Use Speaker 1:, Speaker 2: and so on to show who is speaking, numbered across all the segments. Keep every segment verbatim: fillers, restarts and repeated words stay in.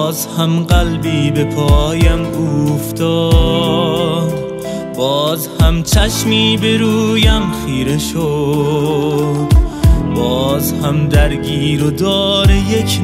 Speaker 1: باز هم قلبی به پایم افتاد، باز هم چشمی به رویم خیره شد، باز هم درگیر و دار یک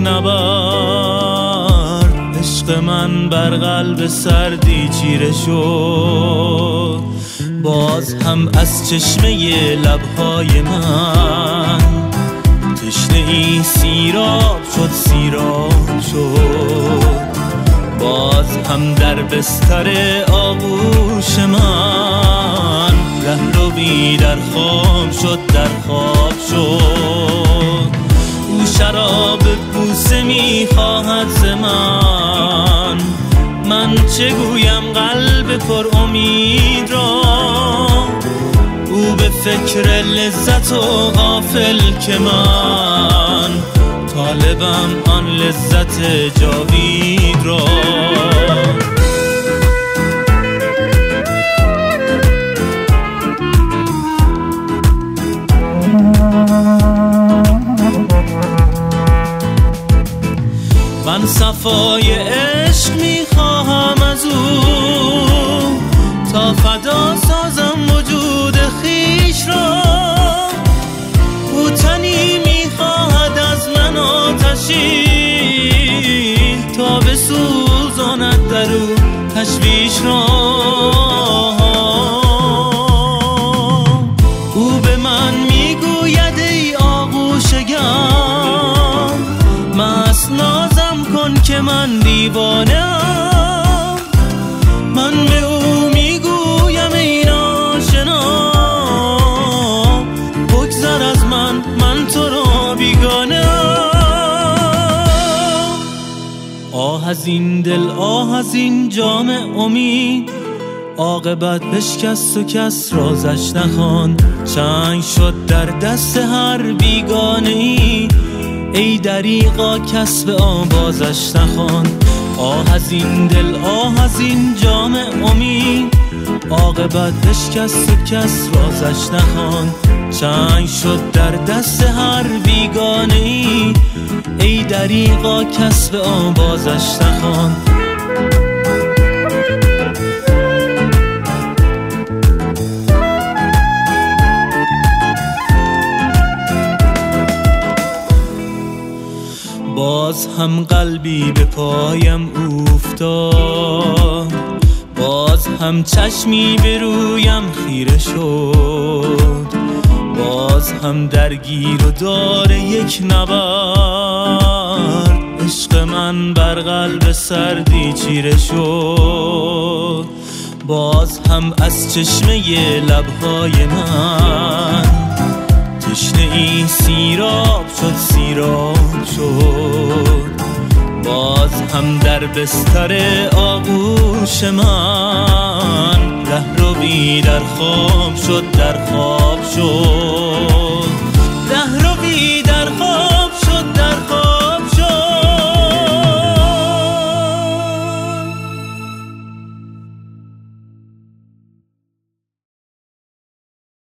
Speaker 1: نبرد. عشق من بر قلب سردی چیره شد، باز هم از چشمه لبهای من تشنه ای سیراب شد سیراب شد. باز هم در بستر آغوش من رهروی در خواب شد در خواب شد. او شراب بوسه میخواهد ز من، من چه گویم قلب پر امید را. او به فکر لذت و غافل که من طالبم آن لذت جاوید را. من صفای عشق میخواهم از او تا فدا سازم وجود خیش را. او تنی میخواهد از من آتشی تا بسوزاند در او تشویش را. او به من میگوید ای آغوش گرم، مست نازم کن که من دیوانه‌ام. من به او میگویم ای ناشنا، بگذر از من من تو را بیگانه‌ام. آه از این دل آه از این جام امید، عاقبت بشکست و کس رازش نخواند. چنگ شد در دست هر بیگانه ای، ای دریغا کس به آوازش نخواند. آه از این دل آه از این جام امید، عاقبت بشکست و کس رازش نخواند. چنگ شد در دست هر بیگانه ای، ای دریغا کس به آوازش نخواند. باز هم قلبی به پایم افتاد، باز هم چشمی به رویم خیره شد، باز هم درگیر و دار یک نبرد. عشق من بر قلب سردی چیره شد، باز هم از چشمه لبهای من تشنه ای سیراب شد سیراب شد. باز هم در بستر آغوش من رهروی در خواب شد در خواب شد.